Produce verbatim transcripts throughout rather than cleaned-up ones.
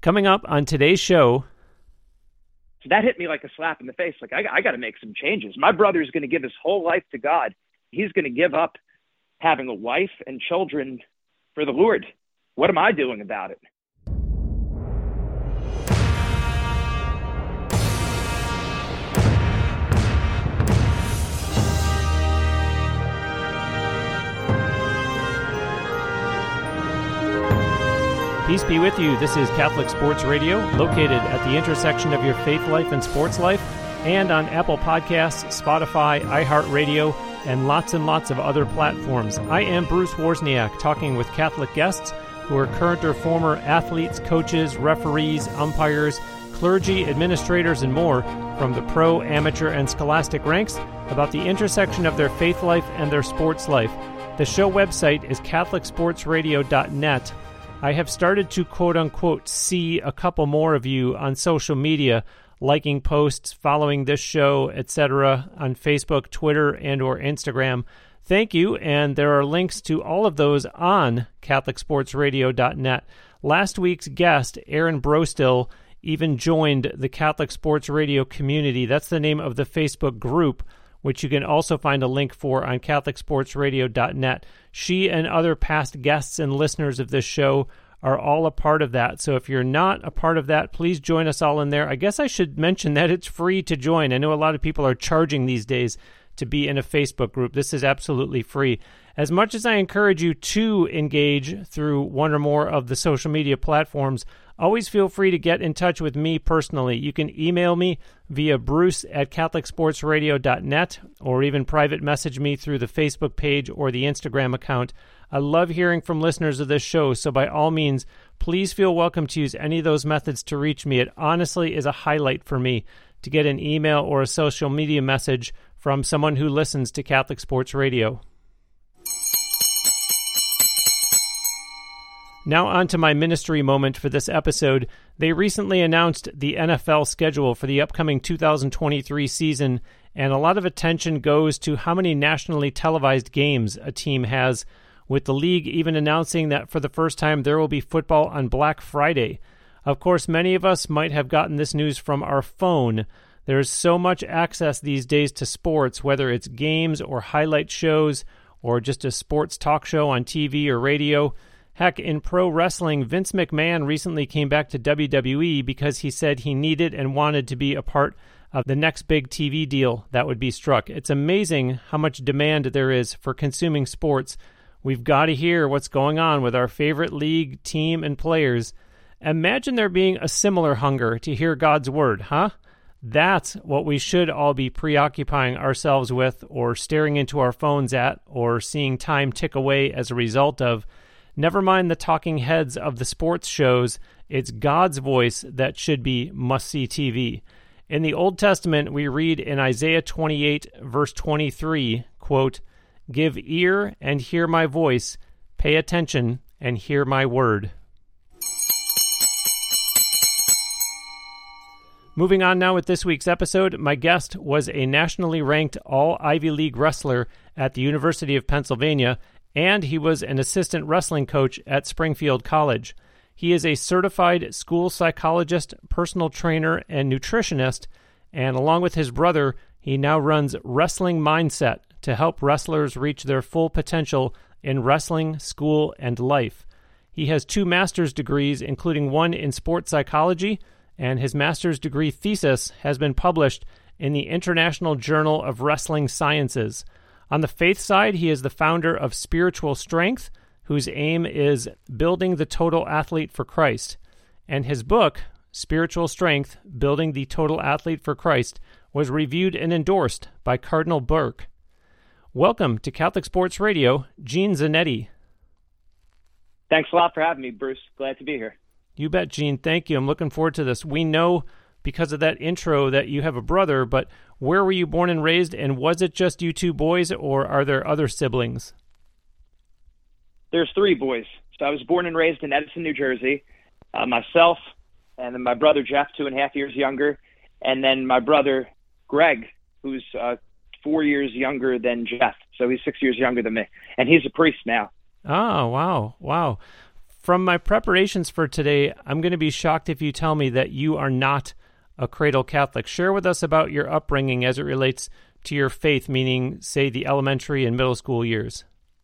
Coming up on today's show. So that hit me like a slap in the face. Like, I, I got to make some changes. My brother's going to give his whole life to God. He's going to give up having a wife and children for the Lord. What am I doing about it? Peace be with you. This is Catholic Sports Radio, located at the intersection of your faith life and sports life, and on Apple Podcasts, Spotify, iHeartRadio, and lots and lots of other platforms. I am Bruce Wozniak, talking with Catholic guests who are current or former athletes, coaches, referees, umpires, clergy, administrators, and more from the pro, amateur, and scholastic ranks about the intersection of their faith life and their sports life. The show website is catholic sports radio dot net. I have started to quote-unquote see a couple more of you on social media, liking posts, following this show, et cetera, on Facebook, Twitter, and or Instagram. Thank you, and there are links to all of those on catholic sports radio dot net. Last week's guest, Aaron Brostill, even joined the Catholic Sports Radio community. That's the name of the Facebook group, which you can also find a link for on catholic sports radio dot net. She and other past guests and listeners of this show are all a part of that. So if you're not a part of that, please join us all in there. I guess I should mention that it's free to join. I know a lot of people are charging these days to be in a Facebook group. This is absolutely free. As much as I encourage you to engage through one or more of the social media platforms, always feel free to get in touch with me personally. You can email me via bruce at catholic sports radio dot net or even private message me through the Facebook page or the Instagram account. I love hearing from listeners of this show, so by all means, please feel welcome to use any of those methods to reach me. It honestly is a highlight for me to get an email or a social media message from someone who listens to Catholic Sports Radio. Now on to my ministry moment for this episode. They recently announced the N F L schedule for the upcoming two thousand twenty-three season, and a lot of attention goes to how many nationally televised games a team has, with the league even announcing that for the first time there will be football on Black Friday. Of course, many of us might have gotten this news from our phone. There's so much access these days to sports, whether it's games or highlight shows or just a sports talk show on T V or radio. Heck, in pro wrestling, Vince McMahon recently came back to W W E because he said he needed and wanted to be a part of the next big T V deal that would be struck. It's amazing how much demand there is for consuming sports. We've got to hear what's going on with our favorite league, team, and players. Imagine there being a similar hunger to hear God's word, huh? That's what we should all be preoccupying ourselves with, or staring into our phones at, or seeing time tick away as a result of. Never mind the talking heads of the sports shows, it's God's voice that should be must-see T V. In the Old Testament, we read in Isaiah twenty-eight, verse twenty-three, quote, "Give ear and hear my voice, pay attention and hear my word." Moving on now with this week's episode, my guest was a nationally ranked all-Ivy League wrestler at the University of Pennsylvania, and he was an assistant wrestling coach at Springfield College. He is a certified school psychologist, personal trainer, and nutritionist, and along with his brother, he now runs Wrestling Mindset to help wrestlers reach their full potential in wrestling, school, and life. He has two master's degrees, including one in sports psychology, and his master's degree thesis has been published in the International Journal of Wrestling Sciences. On the faith side, he is the founder of Spiritual Strength, whose aim is building the total athlete for Christ. And his book, Spiritual Strength, Building the Total Athlete for Christ, was reviewed and endorsed by Cardinal Burke. Welcome to Catholic Sports Radio, Gene Zanetti. Thanks a lot for having me, Bruce. Glad to be here. You bet, Gene. Thank you. I'm looking forward to this. We know because of that intro that you have a brother, but where were you born and raised, and was it just you two boys, or are there other siblings? There's three boys. So I was born and raised in Edison, New Jersey. Uh, myself, and then my brother Jeff, two and a half years younger, and then my brother Greg, who's uh, four years younger than Jeff. So he's six years younger than me, and he's a priest now. Oh, wow, wow. from my preparations for today, I'm going to be shocked if you tell me that you are not a cradle Catholic. Share with us about your upbringing as it relates to your faith, meaning, say, the elementary and middle school years.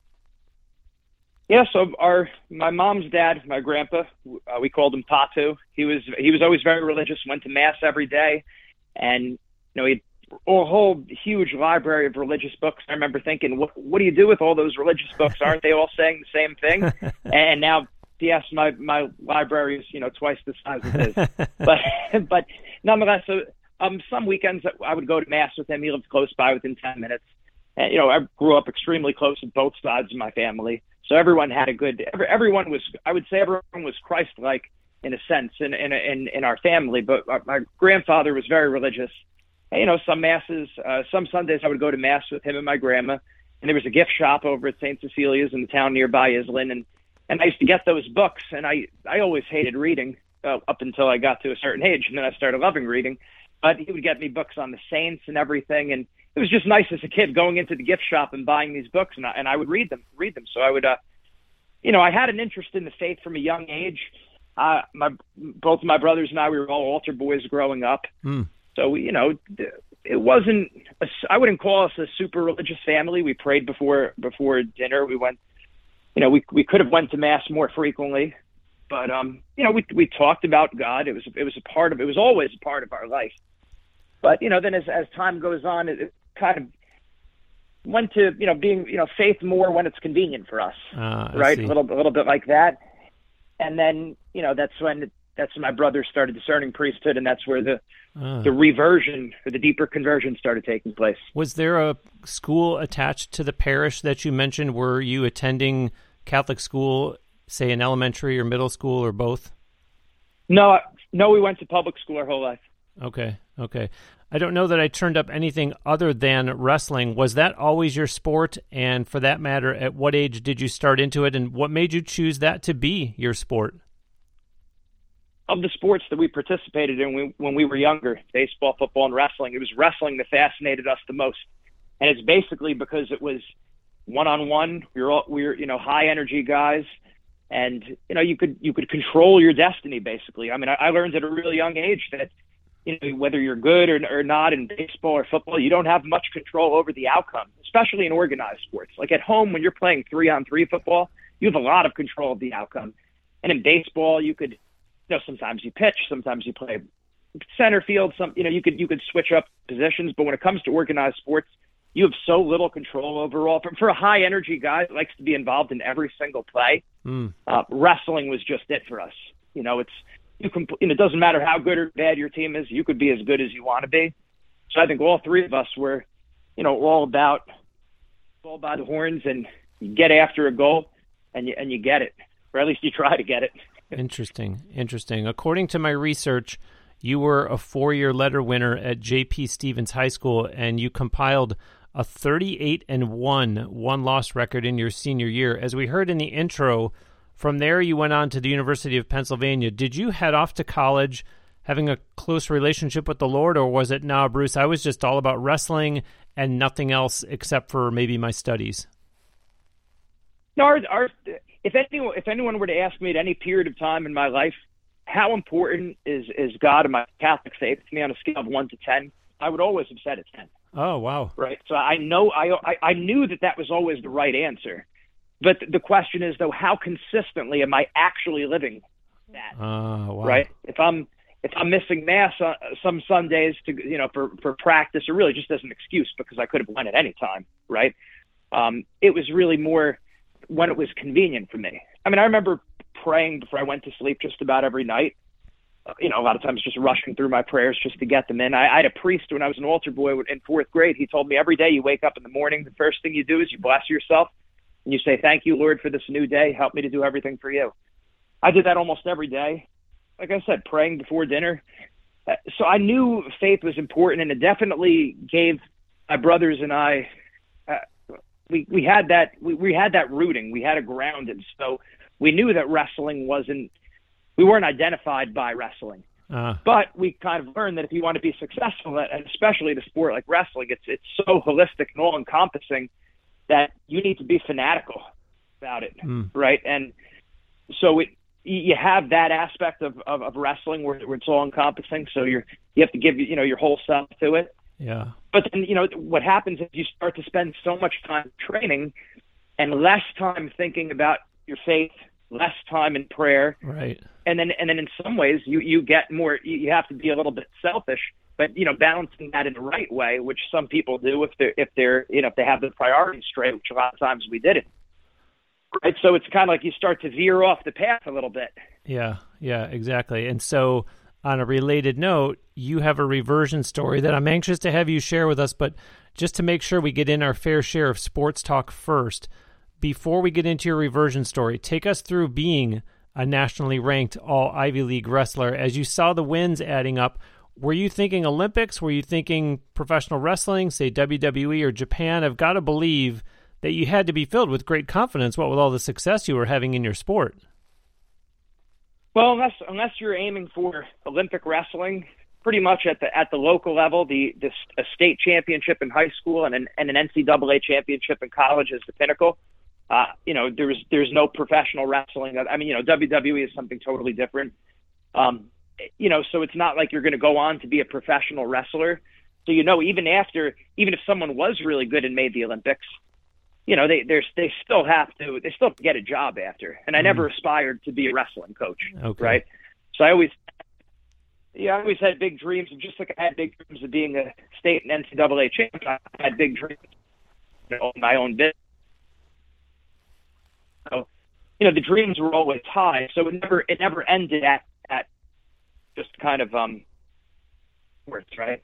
Yeah, so our my mom's dad, my grandpa, uh, we called him Patu. He was he was always very religious, went to mass every day, and you know he had a whole huge library of religious books. I remember thinking, what what do you do with all those religious books? Aren't they all saying the same thing? And now, yes, my my library is you know twice the size of his, but but nonetheless, so um some weekends I would go to mass with him. He lived close by, within ten minutes, and you know I grew up extremely close with both sides of my family. So everyone had a good, every, everyone was, I would say everyone was Christ-like in a sense in, in, in, in our family, but my, my grandfather was very religious. And, you know, some masses, uh, some Sundays I would go to mass with him and my grandma, and there was a gift shop over at Saint Cecilia's in the town nearby Islin, and, and I used to get those books, and I, I always hated reading uh, up until I got to a certain age, and then I started loving reading, but he would get me books on the saints and everything, and it was just nice as a kid going into the gift shop and buying these books, and I, and I would read them, read them. So I would, uh, you know, I had an interest in the faith from a young age. Uh, my both of my brothers and I, we were all altar boys growing up. Mm. So we, you know, it wasn't. A, I wouldn't call us a super religious family. We prayed before before dinner. We went, you know, we we could have went to mass more frequently, but um, you know, we we talked about God. It was it was a part of it was always a part of our life. But you know, then as as time goes on, it, it kind of went to, you know, being, you know, faith more when it's convenient for us, uh, right? A little, a little bit like that. And then, you know, that's when, that's when my brother started discerning priesthood, and that's where the, uh. the reversion or the deeper conversion started taking place. Was there a school attached to the parish that you mentioned? Were you attending Catholic school, say in elementary or middle school or both? No, no, we went to public school our whole life. Okay, okay. I don't know that I turned up anything other than wrestling. Was that always your sport? And for that matter, at what age did you start into it? And what made you choose that to be your sport? Of the sports that we participated in when we were younger, baseball, football, and wrestling, it was wrestling that fascinated us the most. And it's basically because it was one-on-one. We were, all, we were you know, high-energy guys. And, you know, you could you could control your destiny, basically. I mean, I, I learned at a really young age that, you know, whether you're good or, or not in baseball or football, you don't have much control over the outcome, especially in organized sports. Like at home, when you're playing three-on-three football, you have a lot of control of the outcome. And in baseball, you could, you know, sometimes you pitch, sometimes you play center field. Some, you know, you could you could switch up positions. But when it comes to organized sports, you have so little control overall. For, for a high-energy guy that likes to be involved in every single play, mm. uh, wrestling was just it for us. You know, it's You can, and it doesn't matter how good or bad your team is. You could be as good as you want to be. So I think all three of us were, you know, all about, all by the horns, and you get after a goal, and you and you get it, or at least you try to get it. Interesting, interesting. According to my research, you were a four-year letter winner at J P Stevens High School, and you compiled a thirty-eight and one one-loss record in your senior year. As we heard in the intro, from there, you went on to the University of Pennsylvania. Did you head off to college having a close relationship with the Lord, or was it, nah, Bruce, I was just all about wrestling and nothing else except for maybe my studies? No, our, our, if anyone if anyone were to ask me at any period of time in my life, how important is, is God and my Catholic faith to me on a scale of one to ten, I would always have said a ten. Oh, wow. Right. So I know I, I, I knew that that was always the right answer. But the question is, though, how consistently am I actually living that? Uh, wow. Right? If I'm if I'm missing mass uh, some Sundays to you know for, for practice, or really just as an excuse because I could have went at any time, right? Um, it was really more when it was convenient for me. I mean, I remember praying before I went to sleep just about every night. Uh, you know, a lot of times just rushing through my prayers just to get them in. I, I had a priest when I was an altar boy in fourth grade. He told me every day you wake up in the morning, the first thing you do is you bless yourself. And you say, thank you, Lord, for this new day. Help me to do everything for you. I did that almost every day. Like I said, praying before dinner. So I knew faith was important, and it definitely gave my brothers and I, uh, we, we had that, we, we had that rooting. We had it grounded. So we knew that wrestling wasn't, we weren't identified by wrestling. Uh. But we kind of learned that if you want to be successful, and especially in a sport like wrestling, it's it's so holistic and all-encompassing that you need to be fanatical about it, mm. right? And so it, you have that aspect of, of, of wrestling where, where it's all encompassing. So you're, you have to give, you know, your whole self to it. Yeah. But then, you know, what happens is you start to spend so much time training and less time thinking about your faith, less time in prayer. Right. And then, and then in some ways you, you get more, you, you have to be a little bit selfish, but, you know, balancing that in the right way, which some people do if they're, if they're, you know, if they have the priorities straight, which a lot of times we didn't. Right. So it's kind of like you start to veer off the path a little bit. Yeah. Yeah, exactly. And so on a related note, you have a reversion story that I'm anxious to have you share with us, but just to make sure we get in our fair share of sports talk first, before we get into your reversion story, take us through being a nationally ranked all Ivy League wrestler. As you saw the wins adding up, were you thinking Olympics? Were you thinking professional wrestling, say W W E or Japan? I've got to believe that you had to be filled with great confidence, what with all the success you were having in your sport. Well, unless unless you're aiming for Olympic wrestling, pretty much at the at the local level, the, the a state championship in high school and an and an N C double A championship in college is the pinnacle. Uh, you know, there's there's no professional wrestling. I mean, you know, W W E is something totally different. Um, you know, so it's not like you're going to go on to be a professional wrestler. So you know, even after, even if someone was really good and made the Olympics, you know, they there's they still have to they still have to get a job after. And I mm. never aspired to be a wrestling coach, okay. right? So I always, yeah, I always had big dreams. And just like I had big dreams of being a state and N C double A champ, I had big dreams to own my own business. So, you know, the dreams were always high. So it never it never ended at at just kind of um words, right?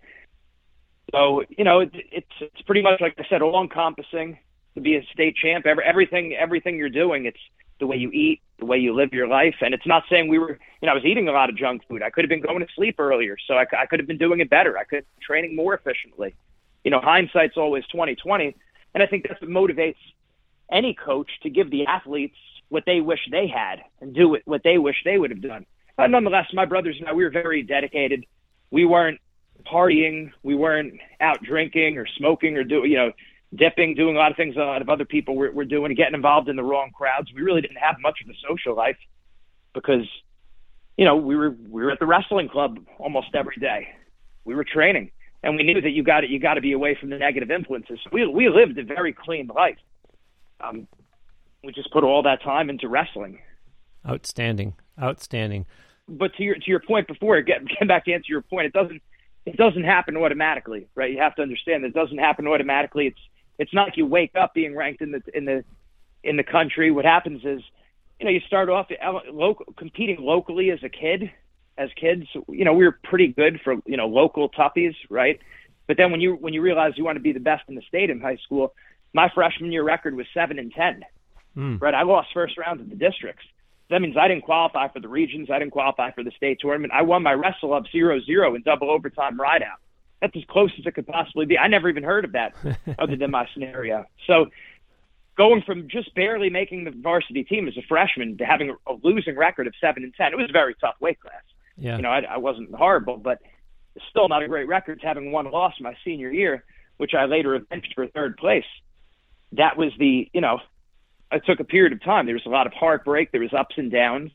So you know, it, it's it's pretty much like I said, all encompassing. To be a state champ, every, everything, everything you're doing, it's the way you eat, the way you live your life. And it's not saying we were, you know, I was eating a lot of junk food. I could have been going to sleep earlier, so I, I could have been doing it better. I could have been training more efficiently. You know, hindsight's always twenty twenty. And I think that's what motivates any coach to give the athletes what they wish they had and do it, what they wish they would have done. But nonetheless, my brothers and I, we were very dedicated. We weren't partying. We weren't out drinking or smoking or do, you know, dipping, doing a lot of things a lot of other people were, were doing, getting involved in the wrong crowds. We really didn't have much of a social life because, you know, we were we were at the wrestling club almost every day. We were training, and we knew that you got to you got to be away from the negative influences. We we lived a very clean life. Um, we just put all that time into wrestling. Outstanding, outstanding. But to your to your point before, get get back to answer your point, it doesn't it doesn't happen automatically, right? You have to understand that it doesn't happen automatically. It's It's not like you wake up being ranked in the in the in the country. What happens is, you know, you start off local, competing locally as a kid. As kids, you know, we were pretty good for, you know, local toughies, right? But then when you when you realize you want to be the best in the state in high school, my freshman year record was seven and ten, mm. right? I lost first round of the districts. That means I didn't qualify for the regions. I didn't qualify for the state tournament. I won my wrestle up zero zero in double overtime rideout. That's as close as it could possibly be. I never even heard of that other than my scenario. So going from just barely making the varsity team as a freshman to having a, a losing record of seven and ten, it was a very tough weight class. Yeah. You know, I, I wasn't horrible, but it's still not a great record. Having one loss my senior year, which I later avenged for third place. That was the, you know, it took a period of time. There was a lot of heartbreak. There was ups and downs.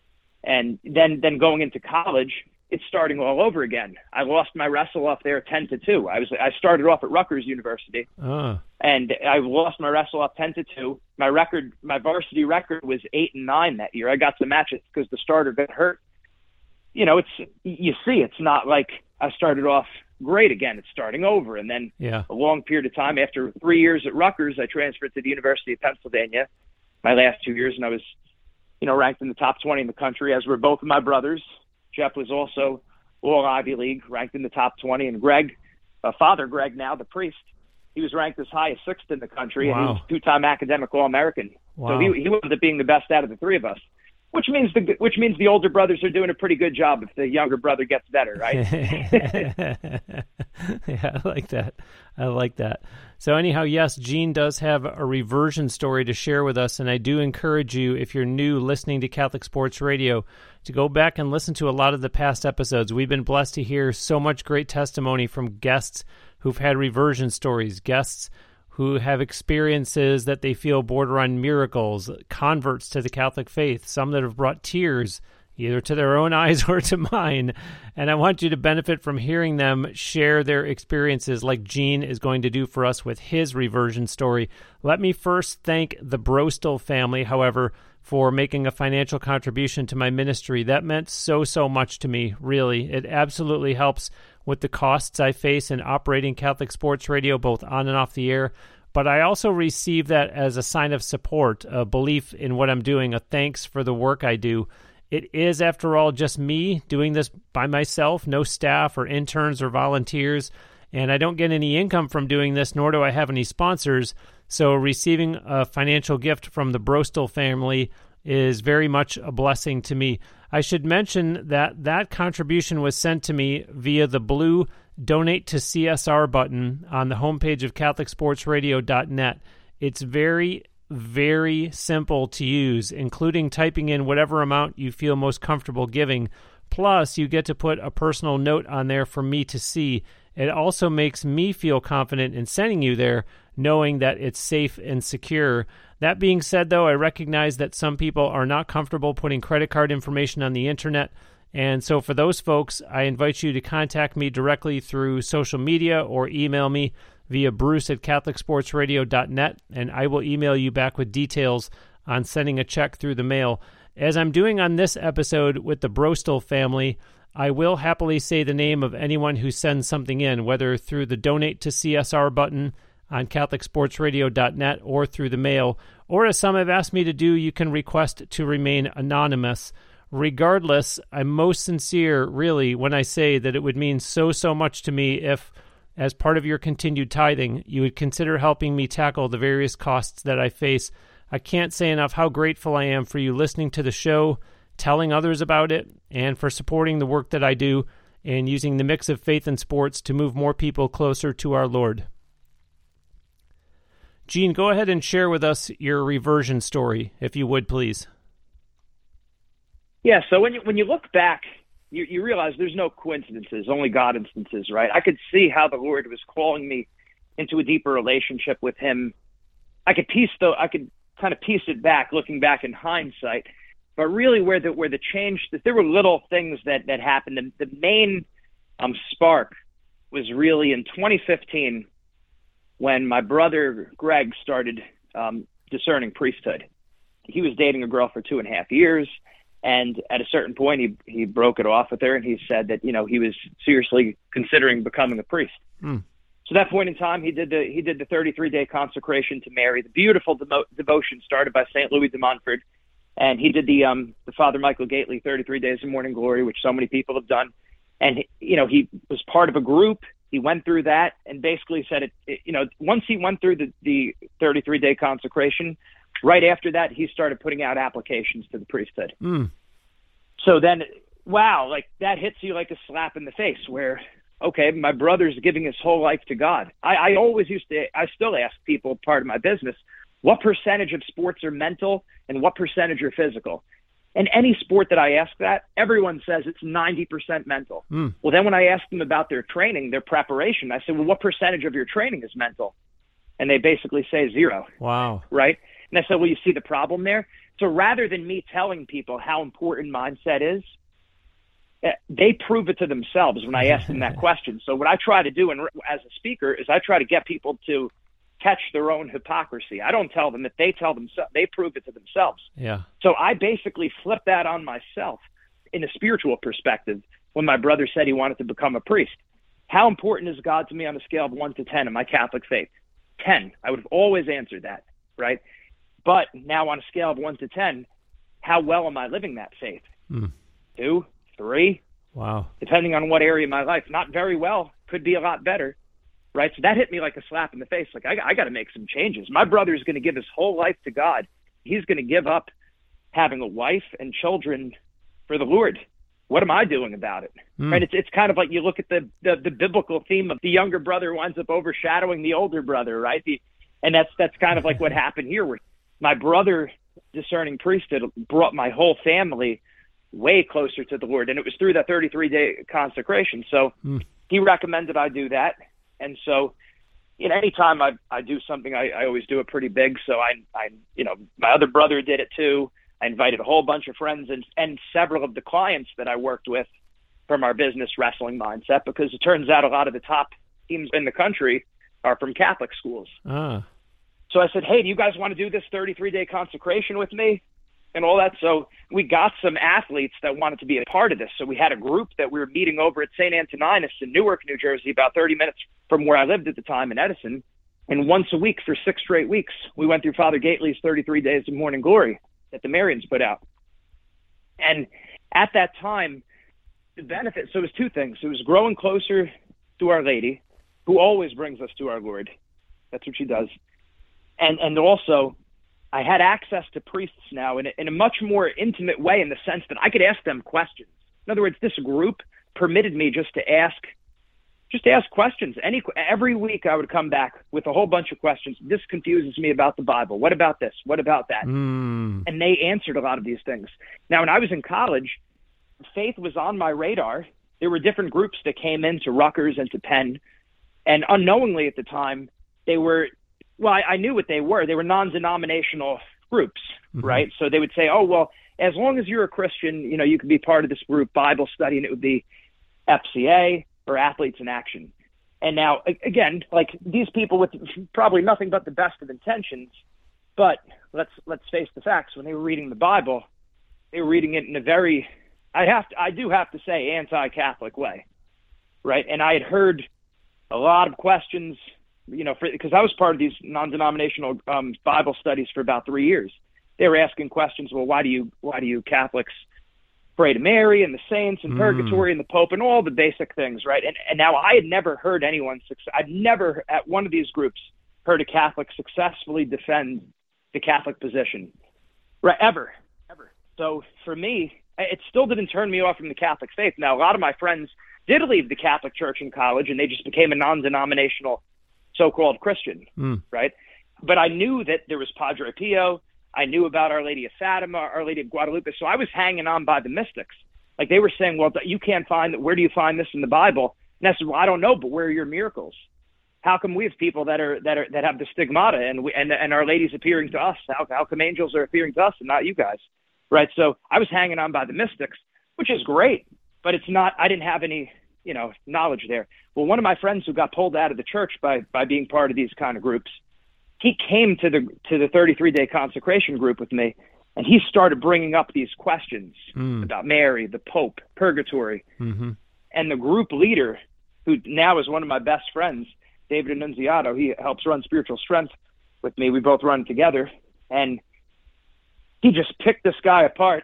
And then, then going into college, it's starting all over again. I lost my wrestle off there ten to two. I was I started off at Rutgers University, uh. and I lost my wrestle off ten to two. My record, my varsity record was eight and nine that year. I got to match it because the starter got hurt. You know, it's you see, it's not like I started off great again. It's starting over, and then yeah. a long period of time after three years at Rutgers, I transferred to the University of Pennsylvania. My last two years, and I was, you know, ranked in the top twenty in the country, as were both of my brothers. Jeff was also all Ivy League, ranked in the top twenty, and Greg, uh, Father Greg now, the priest, he was ranked as high as sixth in the country, wow. and he was a two-time academic All-American. Wow. So he, he wound up being the best out of the three of us, which means the which means the older brothers are doing a pretty good job if the younger brother gets better, right? Yeah, I like that. I like that. So anyhow, yes, Gene does have a reversion story to share with us, and I do encourage you, if you're new listening to Catholic Sports Radio, to go back and listen to a lot of the past episodes. We've been blessed to hear so much great testimony from guests who've had reversion stories, guests who have experiences that they feel border on miracles, converts to the Catholic faith, some that have brought tears either to their own eyes or to mine. And I want you to benefit from hearing them share their experiences like Gene is going to do for us with his reversion story. Let me first thank the Brostol family, however, for making a financial contribution to my ministry. That meant so, so much to me, really. It absolutely helps with the costs I face in operating Catholic Sports Radio, both on and off the air. But I also receive that as a sign of support, a belief in what I'm doing, a thanks for the work I do. It is, after all, just me doing this by myself, no staff or interns or volunteers, and I don't get any income from doing this, nor do I have any sponsors, so receiving a financial gift from the Brostol family is very much a blessing to me. I should mention that that contribution was sent to me via the blue Donate to C S R button on the homepage of Catholic Sports Radio dot net. It's very very simple to use, including typing in whatever amount you feel most comfortable giving. Plus, you get to put a personal note on there for me to see. It also makes me feel confident in sending you there, knowing that it's safe and secure. That being said, though, I recognize that some people are not comfortable putting credit card information on the internet. And so for those folks, I invite you to contact me directly through social media or email me via bruce at Catholic Sports Radio dot net, and I will email you back with details on sending a check through the mail. As I'm doing on this episode with the Brostol family, I will happily say the name of anyone who sends something in, whether through the Donate to C S R button on Catholic Sports Radio dot net or through the mail, or as some have asked me to do, you can request to remain anonymous. Regardless, I'm most sincere, really, when I say that it would mean so, so much to me if, as part of your continued tithing, you would consider helping me tackle the various costs that I face. I can't say enough how grateful I am for you listening to the show, telling others about it, and for supporting the work that I do and using the mix of faith and sports to move more people closer to our Lord. Gene, go ahead and share with us your reversion story, if you would, please. Yeah, so when you, when you look back, You, you realize there's no coincidences, only God instances, right? I could see how the Lord was calling me into a deeper relationship with Him. I could piece though, I could kind of piece it back, looking back in hindsight. But really, where the where the change, that there were little things that that happened. And the main um, spark was really in twenty fifteen when my brother Greg started um, discerning priesthood. He was dating a girl for two and a half years. And at a certain point, he he broke it off with her, and he said that, you know, he was seriously considering becoming a priest. Mm. So at that point in time, he did the he did the thirty-three day consecration to Mary, the beautiful demo- devotion started by Saint Louis de Montfort, and he did the um the Father Michael Gately thirty-three days of morning glory, which so many people have done. And you know, he was part of a group. He went through that, and basically said it. it you know, once he went through the the thirty-three day consecration. Right after that, he started putting out applications to the priesthood. Mm. So then, wow, like that hits you like a slap in the face where, okay, my brother's giving his whole life to God. I, I always used to, I still ask people, part of my business, what percentage of sports are mental and what percentage are physical? And any sport that I ask that, everyone says it's ninety percent mental. Mm. Well, then when I ask them about their training, their preparation, I say, well, what percentage of your training is mental? And they basically say zero. Wow. Right? And I said, well, you see the problem there? So rather than me telling people how important mindset is, they prove it to themselves when I ask them that question. So what I try to do and as a speaker is I try to get people to catch their own hypocrisy. I don't tell them that, they tell themselves, they prove it to themselves. Yeah. So I basically flipped that on myself in a spiritual perspective when my brother said he wanted to become a priest. How important is God to me on a scale of one to ten in my Catholic faith? ten. I would have always answered that, right? But now on a scale of one to ten, how well am I living that faith? Mm. Two, three. Wow. Depending on what area of my life. Not very well. Could be a lot better, right? So that hit me like a slap in the face. Like, I, I got to make some changes. My brother's going to give his whole life to God. He's going to give up having a wife and children for the Lord. What am I doing about it? Mm. Right? It's it's kind of like you look at the, the, the biblical theme of the younger brother winds up overshadowing the older brother, right? The, and that's that's kind of like what happened here, where my brother discerning priesthood brought my whole family way closer to the Lord. And it was through that thirty-three day consecration. So mm. he recommended I do that. And so you know, anytime I, I do something, I, I always do it pretty big. So I, I, you know, my other brother did it too. I invited a whole bunch of friends and, and several of the clients that I worked with from our business wrestling mindset, because it turns out a lot of the top teams in the country are from Catholic schools. Ah. So I said, hey, do you guys want to do this thirty-three day consecration with me and all that? So we got some athletes that wanted to be a part of this. So we had a group that we were meeting over at Saint Antoninus in Newark, New Jersey, about thirty minutes from where I lived at the time in Edison. And once a week for six straight weeks, we went through Father Gately's thirty-three days of morning glory that the Marians put out. And at that time, the benefit, so it was two things. It was growing closer to Our Lady, who always brings us to our Lord. That's what she does. And and also, I had access to priests now in a, in a much more intimate way, in the sense that I could ask them questions. In other words, this group permitted me just to ask, just to ask questions. Any every week, I would come back with a whole bunch of questions. This confuses me about the Bible. What about this? What about that? Mm. And they answered a lot of these things. Now, when I was in college, faith was on my radar. There were different groups that came into Rutgers and to Penn, and unknowingly at the time, they were. Well, I, I knew what they were. They were non-denominational groups, mm-hmm. right? So they would say, oh, well, as long as you're a Christian, you know, you can be part of this group Bible study, and it would be F C A or Athletes in Action. And now, again, like these people with probably nothing but the best of intentions, but let's let's face the facts. When they were reading the Bible, they were reading it in a very, I have to, I do have to say, anti-Catholic way, right? And I had heard a lot of questions, you know, because I was part of these non-denominational um, Bible studies for about three years. They were asking questions. Well, why do you why do you Catholics pray to Mary and the saints and mm. purgatory and the Pope and all the basic things, right? And and now I had never heard anyone. I'd never at one of these groups heard a Catholic successfully defend the Catholic position, right? Ever, ever. So for me, it still didn't turn me off from the Catholic faith. Now, a lot of my friends did leave the Catholic Church in college, and they just became a non-denominational so-called Christian, mm. right? But I knew that there was Padre Pio. I knew about Our Lady of Fatima, Our Lady of Guadalupe. So I was hanging on by the mystics. Like they were saying, well, you can't find that. Where do you find this in the Bible? And I said, well, I don't know, but where are your miracles? How come we have people that are that are that have the stigmata, and we, and and Our Lady's appearing to us? How how come angels are appearing to us and not you guys, right? So I was hanging on by the mystics, which is great, but it's not. I didn't have any, you know, knowledge there. Well, one of my friends who got pulled out of the church by by being part of these kind of groups, he came to the to the thirty-three day consecration group with me, and he started bringing up these questions mm. about Mary, the Pope, purgatory, mm-hmm. and the group leader, who now is one of my best friends, David Annunziato. He helps run Spiritual Strength with me. We both run together, and he just picked this guy apart.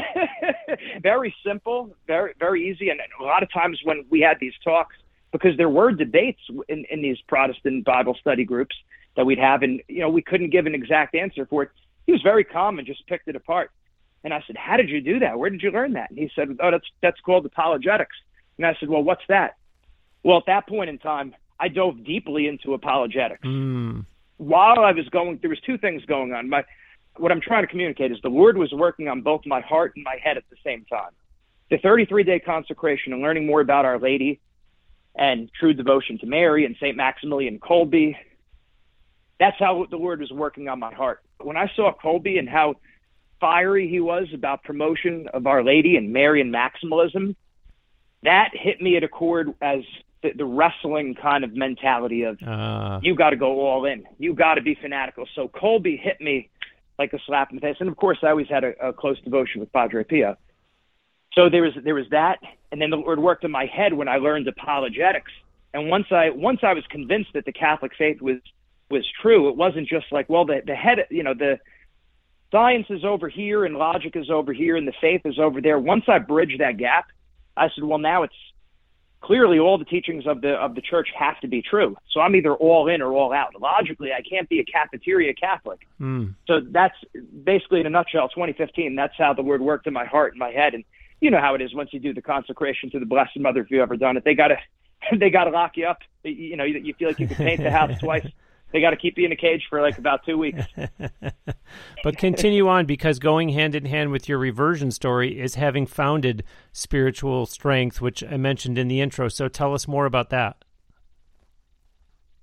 Very simple, very very easy, and a lot of times when we had these talks, because there were debates in, in these Protestant Bible study groups that we'd have, and you know we couldn't give an exact answer for it. He was very calm and just picked it apart. And I said, "How did you do that? Where did you learn that?" And he said, "Oh, that's that's called apologetics." And I said, "Well, what's that?" Well, at that point in time, I dove deeply into apologetics. Mm. While I was going, there was two things going on. My what I'm trying to communicate is the Lord was working on both my heart and my head at the same time. The thirty-three day consecration and learning more about Our Lady and true devotion to Mary and Saint Maximilian Kolbe, that's how the Lord was working on my heart. When I saw Kolbe and how fiery he was about promotion of Our Lady and Marian maximalism, that hit me at a chord as the, the wrestling kind of mentality of uh. you got to go all in. You got to be fanatical. So Kolbe hit me like a slap in the face. And of course, I always had a, a close devotion with Padre Pio. So there was there was that, and then the Lord worked in my head when I learned apologetics. And once I once I was convinced that the Catholic faith was was true, it wasn't just like, well, the the head, you know, the science is over here and logic is over here and the faith is over there. Once I bridged that gap, I said, well, now it's clearly all the teachings of the of the church have to be true. So I'm either all in or all out. Logically, I can't be a cafeteria Catholic. Mm. So that's basically, in a nutshell, twenty fifteen, that's how the Word worked in my heart and my head. And you know how it is once you do the consecration to the Blessed Mother, if you've ever done it. They got to they got to lock you up. You know, you, you feel like you could paint the house twice. They got to keep you in a cage for like about two weeks. But continue on, because going hand in hand with your reversion story is having founded Spiritual Strength, which I mentioned in the intro. So tell us more about that.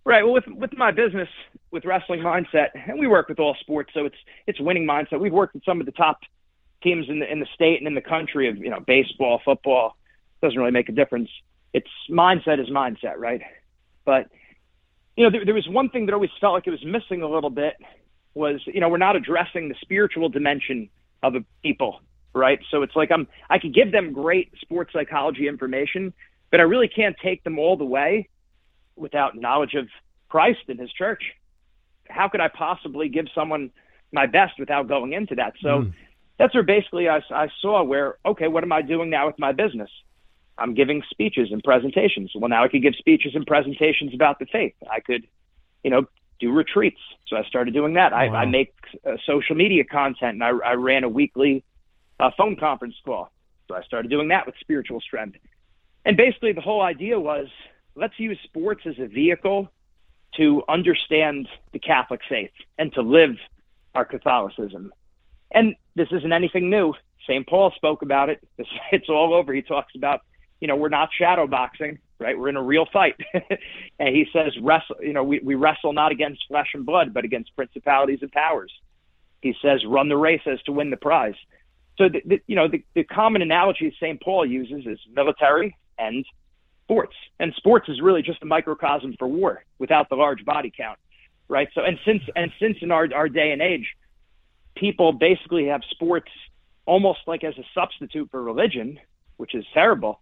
Right. Well, with with my business, with Wrestling Mindset, and we work with all sports, so it's it's winning mindset. We've worked with some of the top teams in the in the state and in the country of, you know, baseball, football. Doesn't really make a difference. It's mindset is mindset, right? But, you know, there, there was one thing that always felt like it was missing a little bit was, you know, we're not addressing the spiritual dimension of a people, right? So it's like I'm I could give them great sports psychology information, but I really can't take them all the way without knowledge of Christ and his church. How could I possibly give someone my best without going into that? So mm. that's where basically I, I saw where, okay, what am I doing now with my business? I'm giving speeches and presentations. Well, now I could give speeches and presentations about the faith. I could, you know, do retreats. So I started doing that. I, wow. I make uh, social media content, and I, I ran a weekly uh, phone conference call. So I started doing that with Spiritual Strength. And basically the whole idea was, let's use sports as a vehicle to understand the Catholic faith and to live our Catholicism. And this isn't anything new. Saint Paul spoke about it. It's, it's all over. He talks about, you know, we're not shadow boxing, right? We're in a real fight. And he says, wrestle, you know, we, we wrestle not against flesh and blood, but against principalities and powers. He says, run the race as to win the prize. So, the, the, you know, the, the common analogy Saint Paul uses is military and sports. And sports is really just a microcosm for war without the large body count, right? So, and since and since in our, our day and age, people basically have sports almost like as a substitute for religion, which is terrible.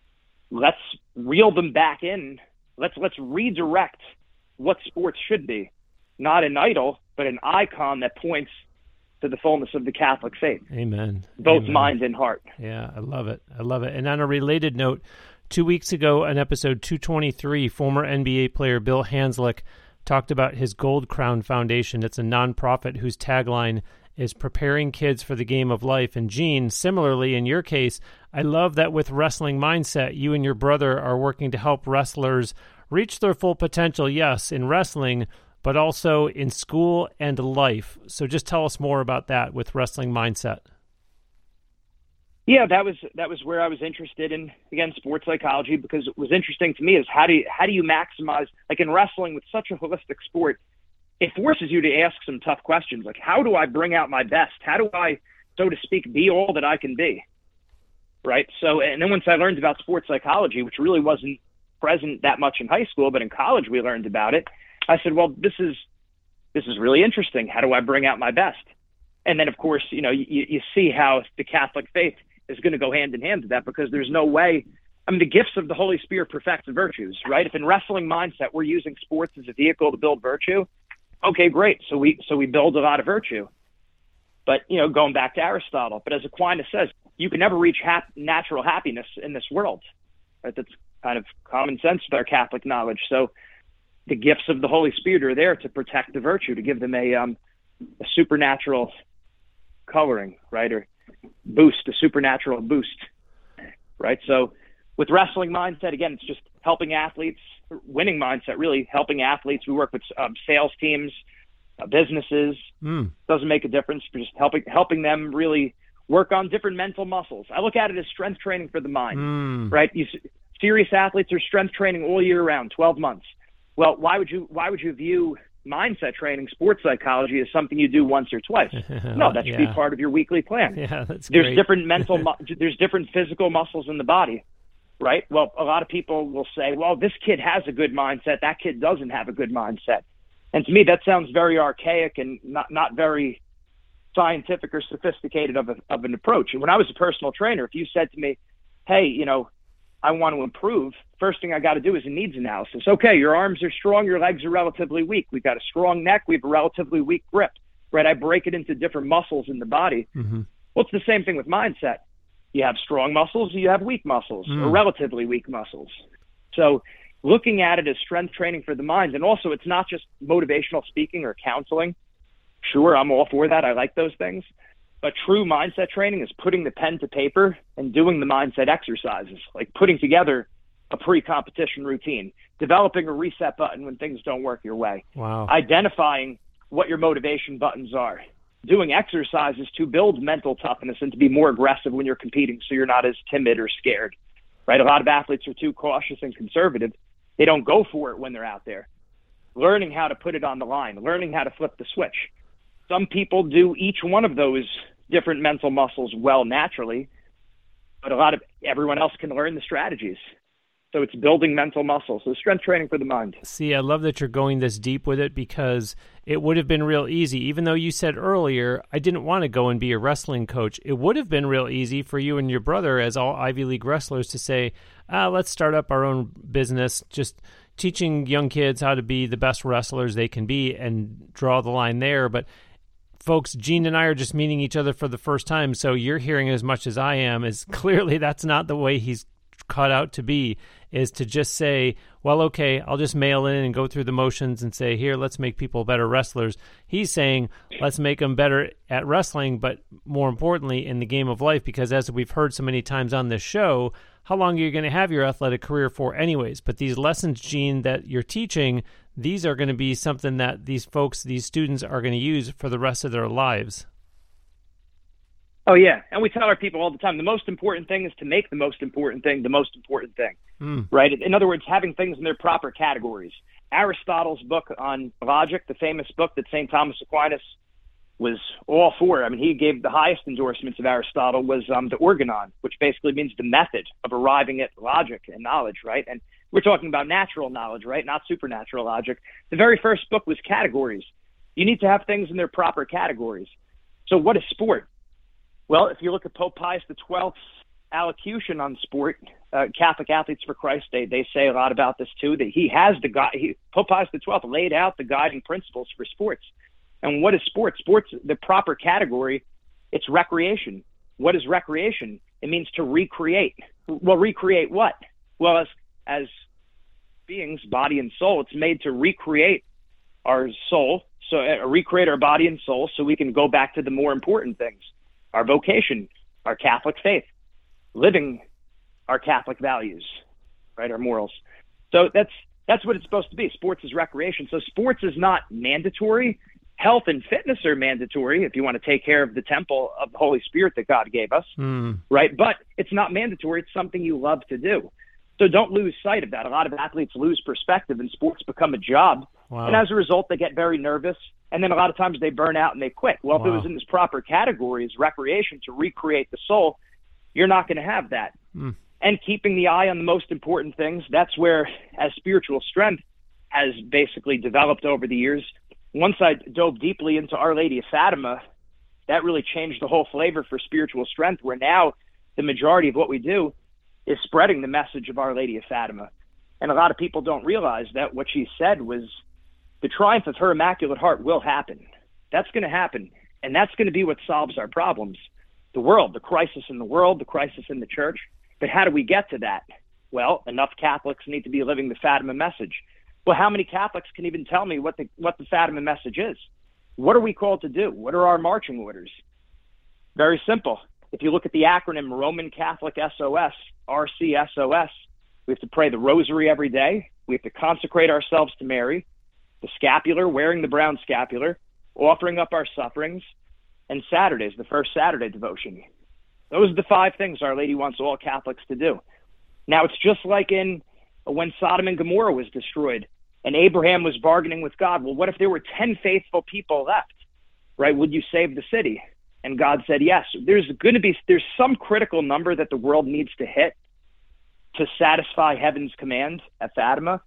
Let's reel them back in. Let's let's redirect what sports should be, not an idol, but an icon that points to the fullness of the Catholic faith. Amen. Both Amen. mind and heart. Yeah, I love it. I love it. And on a related note, two weeks ago on episode two twenty-three, former N B A player Bill Hanslick talked about his Gold Crown Foundation. It's a nonprofit whose tagline is preparing kids for the game of life. And Gene, similarly, in your case, I love that with Wrestling Mindset, you and your brother are working to help wrestlers reach their full potential, yes, in wrestling, but also in school and life. So just tell us more about that with Wrestling Mindset. Yeah, that was that was where I was interested in, again, sports psychology, because it was interesting to me is how do you, how do you maximize, like in wrestling with such a holistic sport, it forces you to ask some tough questions, like how do I bring out my best? How do I, so to speak, be all that I can be, right? So, and then once I learned about sports psychology, which really wasn't present that much in high school, but in college we learned about it, I said, well, this is this is really interesting. How do I bring out my best? And then, of course, you know, you, you see how the Catholic faith is going to go hand in hand to that, because there's no way, I mean, the gifts of the Holy Spirit perfect the virtues, right? If in Wrestling Mindset we're using sports as a vehicle to build virtue, okay, great. So we so we build a lot of virtue. But, you know, going back to Aristotle, but as Aquinas says, you can never reach hap- natural happiness in this world. Right? That's kind of common sense with our Catholic knowledge. So the gifts of the Holy Spirit are there to protect the virtue, to give them a um, a supernatural coloring, right? Or boost, a supernatural boost, right? So with Wrestling Mindset, again, it's just helping athletes, winning mindset, really helping athletes. We work with um, sales teams, uh, businesses. Mm. Doesn't make a difference. We're just helping helping them really work on different mental muscles. I look at it as strength training for the mind, mm. right? You, serious athletes are strength training all year round, twelve months. Well, why would you why would you view mindset training, sports psychology, as something you do once or twice? No, that should yeah. be part of your weekly plan. Yeah, that's there's great. different mental mu- there's different physical muscles in the body. Right? Well, a lot of people will say, well, this kid has a good mindset. That kid doesn't have a good mindset. And to me, that sounds very archaic and not, not very scientific or sophisticated of, a, of an approach. And when I was a personal trainer, if you said to me, hey, you know, I want to improve, first thing I got to do is a needs analysis. Okay, your arms are strong, your legs are relatively weak. We've got a strong neck, we have a relatively weak grip. Right? I break it into different muscles in the body. Mm-hmm. Well, it's the same thing with mindset. You have strong muscles, you have weak muscles, mm. or relatively weak muscles. So looking at it as strength training for the mind, and also it's not just motivational speaking or counseling. Sure, I'm all for that. I like those things. But true mindset training is putting the pen to paper and doing the mindset exercises, like putting together a pre-competition routine, developing a reset button when things don't work your way, wow. identifying what your motivation buttons are, doing exercises to build mental toughness and to be more aggressive when you're competing so you're not as timid or scared, right? A lot of athletes are too cautious and conservative. They don't go for it when they're out there. learning how to put it on the line, learning how to flip the switch. Some people do each one of those different mental muscles well naturally, but a lot of everyone else can learn the strategies. So it's building mental muscles. So strength training for the mind. See, I love that you're going this deep with it, because it would have been real easy. Even though you said earlier, I didn't want to go and be a wrestling coach, it would have been real easy for you and your brother, as all Ivy League wrestlers, to say, ah, let's start up our own business, just teaching young kids how to be the best wrestlers they can be and draw the line there. But folks, Gene and I are just meeting each other for the first time, so you're hearing as much as I am, is clearly that's not the way he's cut out to be, is to just say, well, okay, I'll just mail in and go through the motions and say, here, let's make people better wrestlers. He's saying, let's make them better at wrestling, but more importantly, in the game of life, because as we've heard so many times on this show, how long are you going to have your athletic career for anyways? But these lessons, Gene, that you're teaching, these are going to be something that these folks, these students are going to use for the rest of their lives. Oh, yeah. And we tell our people all the time, the most important thing is to make the most important thing the most important thing, mm. right? In other words, having things in their proper categories. Aristotle's book on logic, the famous book that Saint Thomas Aquinas was all for, I mean, he gave the highest endorsements of Aristotle, was um, the organon, which basically means the method of arriving at logic and knowledge, right? And we're talking about natural knowledge, right? Not supernatural logic. The very first book was categories. You need to have things in their proper categories. So what is sport? Well, if you look at Pope Pius the twelfth's allocution on sport, uh, Catholic Athletes for Christ, they they say a lot about this too, that he has the guide, he, Pope Pius the twelfth laid out the guiding principles for sports. And what is sports? Sports, the proper category, it's recreation. What is recreation? It means to recreate. Well, recreate what? Well, as, as beings, body and soul, it's made to recreate our soul, so uh, recreate our body and soul so we can go back to the more important things. Our vocation, our Catholic faith, living our Catholic values, right, our morals. So that's that's what it's supposed to be. Sports is recreation. So sports is not mandatory. Health and fitness are mandatory if you want to take care of the temple of the Holy Spirit that God gave us, mm. right? But it's not mandatory. It's something you love to do. So don't lose sight of that. A lot of athletes lose perspective and sports become a job. Wow. And as a result, they get very nervous. And then a lot of times they burn out and they quit. Well, wow. if it was in this proper category as recreation to recreate the soul, you're not going to have that. Mm. And keeping the eye on the most important things, that's where, as spiritual strength has basically developed over the years. Once I dove deeply into Our Lady of Fatima, that really changed the whole flavor for spiritual strength, where now the majority of what we do is spreading the message of Our Lady of Fatima. And a lot of people don't realize that what she said was, the triumph of her Immaculate Heart will happen. That's going to happen. And that's going to be what solves our problems. The world, the crisis in the world, the crisis in the church. But how do we get to that? Well, enough Catholics need to be living the Fatima message. Well, how many Catholics can even tell me what the what the Fatima message is? What are we called to do? What are our marching orders? Very simple. If you look at the acronym Roman Catholic S O S, R C S O S, we have to pray the rosary every day. We have to consecrate ourselves to Mary. The scapular, wearing the brown scapular, offering up our sufferings, and Saturdays, the first Saturday devotion. Those are the five things Our Lady wants all Catholics to do. Now, it's just like in when Sodom and Gomorrah was destroyed and Abraham was bargaining with God. Well, what if there were ten faithful people left, right? Would you save the city? And God said, yes. There's going to be, there's some critical number that the world needs to hit to satisfy heaven's command at Fatima,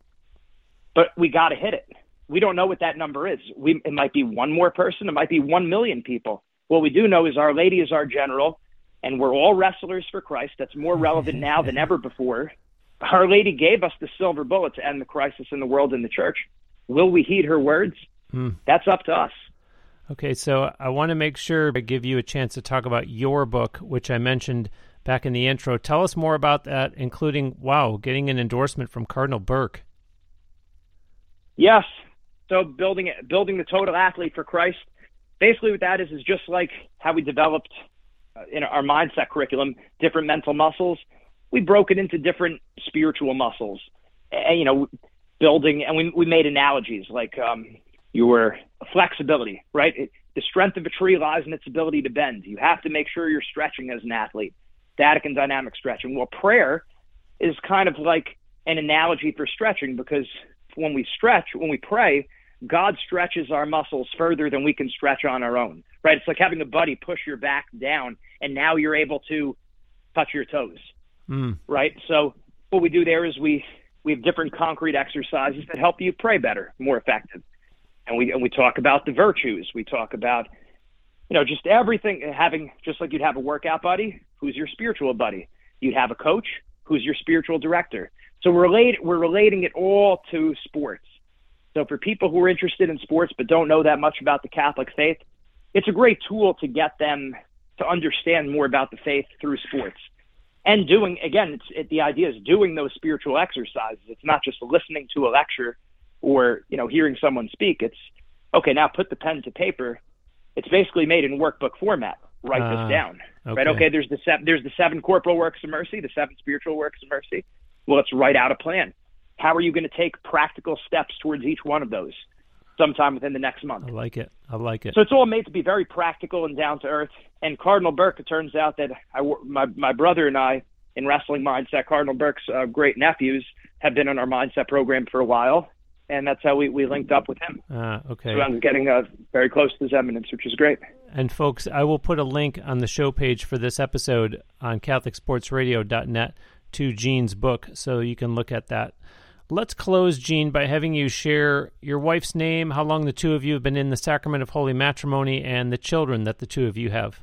but we got to hit it. We don't know what that number is. We, it might be one more person. It might be one million people. What we do know is Our Lady is our general, and we're all wrestlers for Christ. That's more relevant now than ever before. Our Lady gave us the silver bullet to end the crisis in the world and the church. Will we heed her words? Hmm. That's up to us. Okay, so I want to make sure I give you a chance to talk about your book, which I mentioned back in the intro. Tell us more about that, including, wow, getting an endorsement from Cardinal Burke. Yes. So building it, building the total athlete for Christ, basically what that is is just like how we developed uh, in our mindset curriculum, different mental muscles. We broke it into different spiritual muscles, and, you know, building, and we we made analogies like um, your flexibility, right? It, the strength of a tree lies in its ability to bend. You have to make sure you're stretching as an athlete, static and dynamic stretching. Well, prayer is kind of like an analogy for stretching, because when we stretch, when we pray, God stretches our muscles further than we can stretch on our own, right? It's like having a buddy push your back down, and now you're able to touch your toes, mm. right? So what we do there is we, we have different concrete exercises that help you pray better, more effective. And we, and we talk about the virtues. We talk about, you know, just everything, having, just like you'd have a workout buddy, who's your spiritual buddy. You'd have a coach, who's your spiritual director. So we're, relate, we're relating it all to sports. So for people who are interested in sports but don't know that much about the Catholic faith, it's a great tool to get them to understand more about the faith through sports. And doing, again, it's, it, the idea is doing those spiritual exercises. It's not just listening to a lecture or, you know, hearing someone speak. It's, okay, now put the pen to paper. It's basically made in workbook format. Write uh, this down. Okay. Right? Okay, there's the, se- there's the seven corporal works of mercy, the seven spiritual works of mercy. Well, let's write out a plan. How are you going to take practical steps towards each one of those sometime within the next month? I like it. I like it. So it's all made to be very practical and down to earth. And Cardinal Burke, it turns out that I, my, my brother and I, in Wrestling Mindset, Cardinal Burke's uh, great nephews, have been in our Mindset program for a while. And that's how we, we linked up with him. Ah, okay. So I'm getting uh, very close to his eminence, which is great. And folks, I will put a link on the show page for this episode on Catholic Sports Radio dot net to Gene's book, so you can look at that. Let's close, Gene, by having you share your wife's name, how long the two of you have been in the sacrament of holy matrimony, and the children that the two of you have.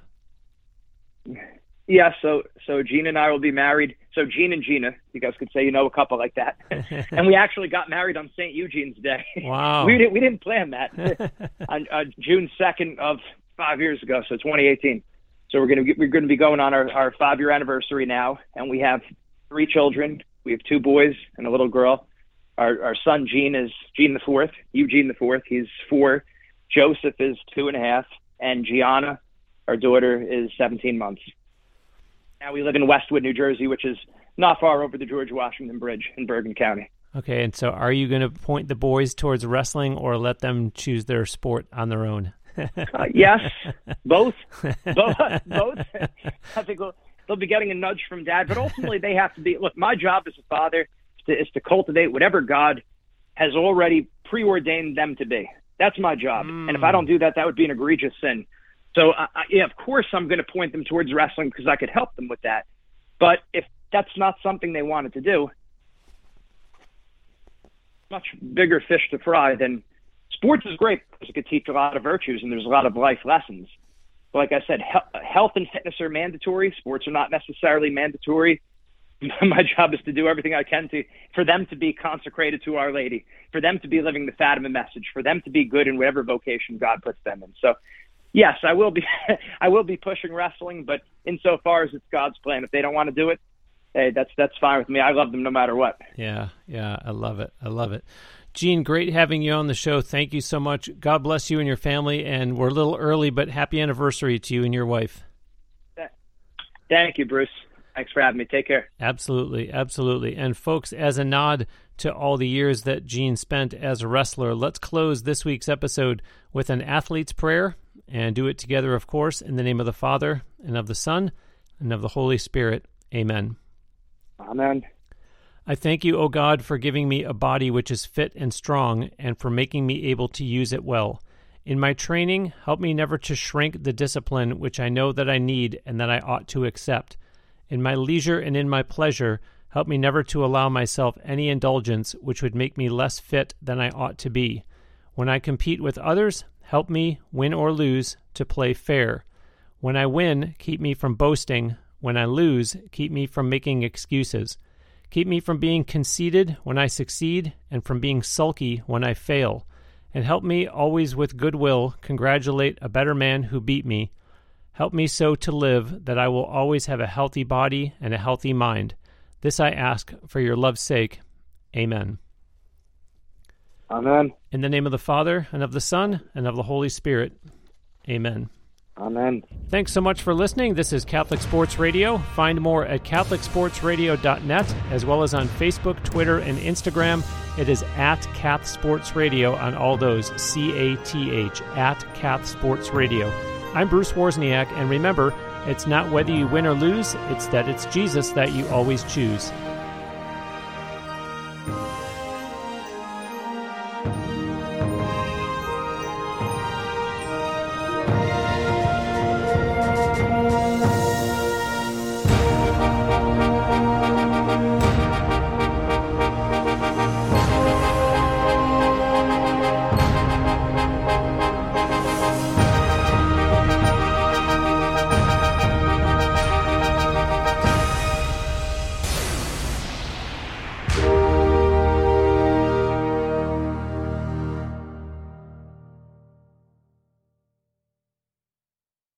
Yeah, so so Gene and I will be married. So Gene and Gina, you guys could say you know a couple like that. And we actually got married on Saint Eugene's Day. Wow. we, didn't, we didn't plan that. on uh, June second of five years ago, so twenty eighteen. So we're going to we're going to be going on our, our five-year anniversary now, and we have three children. We have two boys and a little girl. Our our son Gene is Gene the Fourth, Eugene the Fourth. He's four. Joseph is two and a half, and Gianna, our daughter, is seventeen months. Now we live in Westwood, New Jersey, which is not far over the George Washington Bridge in Bergen County. Okay, and so are you going to point the boys towards wrestling or let them choose their sport on their own? uh, yes, both. both. both. I think we'll, they'll be getting a nudge from Dad, but ultimately they have to be. Look, my job as a father is to, is to cultivate whatever God has already preordained them to be. That's my job, mm. and if I don't do that, that would be an egregious sin. So, I, I, yeah, of course, I'm going to point them towards wrestling because I could help them with that. But if that's not something they wanted to do, much bigger fish to fry than sports is great because it could teach a lot of virtues and there's a lot of life lessons. But like I said, he- health and fitness are mandatory. Sports are not necessarily mandatory. My job is to do everything I can to for them to be consecrated to Our Lady, for them to be living the Fatima message, for them to be good in whatever vocation God puts them in. So, yes, I will be I will be pushing wrestling, but insofar as it's God's plan, if they don't want to do it, hey, that's that's fine with me. I love them no matter what. Yeah, yeah, I love it. I love it. Gene, great having you on the show. Thank you so much. God bless you and your family, and we're a little early, but happy anniversary to you and your wife. Thank you, Bruce. Thanks for having me. Take care. Absolutely, absolutely. And folks, as a nod to all the years that Gene spent as a wrestler, let's close this week's episode with an athlete's prayer, and do it together, of course, in the name of the Father, and of the Son, and of the Holy Spirit. Amen. Amen. I thank you, O God, for giving me a body which is fit and strong, and for making me able to use it well. In my training, help me never to shrink the discipline which I know that I need and that I ought to accept. In my leisure and in my pleasure, help me never to allow myself any indulgence which would make me less fit than I ought to be. When I compete with others, help me, win or lose, to play fair. When I win, keep me from boasting. When I lose, keep me from making excuses. Keep me from being conceited when I succeed and from being sulky when I fail. And help me always with good will congratulate a better man who beat me. Help me so to live that I will always have a healthy body and a healthy mind. This I ask for your love's sake. Amen. Amen. In the name of the Father, and of the Son, and of the Holy Spirit. Amen. Amen. Thanks so much for listening. This is Catholic Sports Radio. Find more at Catholic Sports Radio dot net, as well as on Facebook, Twitter, and Instagram. It is at Cath Sports Radio on all those, C A T H, at Cath Sports Radio. I'm Bruce Wozniak, and remember, it's not whether you win or lose, it's that it's Jesus that you always choose.